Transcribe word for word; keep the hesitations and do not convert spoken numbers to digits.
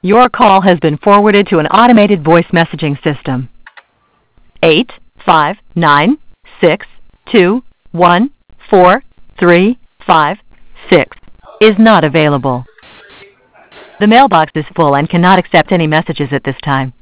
Your call has been forwarded to an automated voice messaging system. Eight five nine six two one four three five six is not available. The mailbox is full and cannot accept any messages at this time.